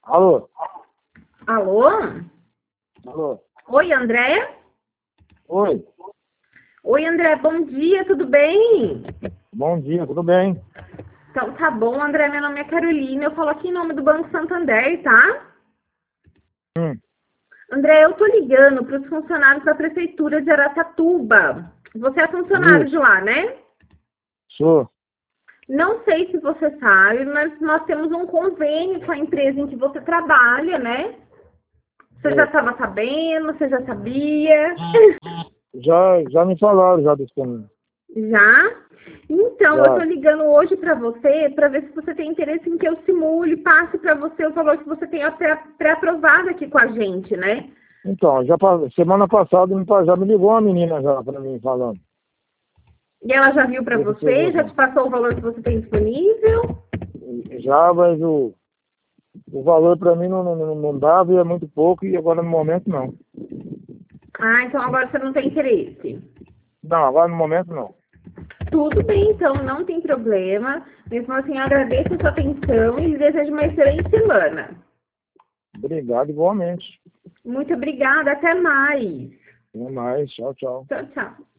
Alô? Alô? Alô? Oi, André? Oi, Oi, André, bom dia, tudo bem? bom dia, tudo bem? Então tá bom, André, meu nome é Carolina, eu falo aqui em nome do Banco Santander, tá? Hum, André, eu tô ligando para os funcionários da Prefeitura de Araçatuba. Você é funcionário de isso, lá, né? sou. Não sei se você sabe, mas nós temos um convênio com a empresa em que você trabalha, né? Você já É. estava sabendo, você já sabia? Já me falaram já desse caminho. Já? Então, eu estou Já. ligando hoje para você para ver se você tem interesse em que eu simule, passe para você o valor que você tem pré-aprovado aqui com a gente, né? Então, semana passada já me ligou uma menina já para mim falando E ela já viu para desse você, já serviço. te passou o valor que você tem disponível? Já, mas o valor para mim não dava e é muito pouco e agora no momento não. Ah, então agora você não tem interesse. Não, agora no momento não. Tudo bem, então, não tem problema. Mesmo assim, eu agradeço a sua atenção e desejo uma excelente semana. Obrigado igualmente. Muito obrigada, até mais. Até mais, tchau, tchau. Tchau, tchau.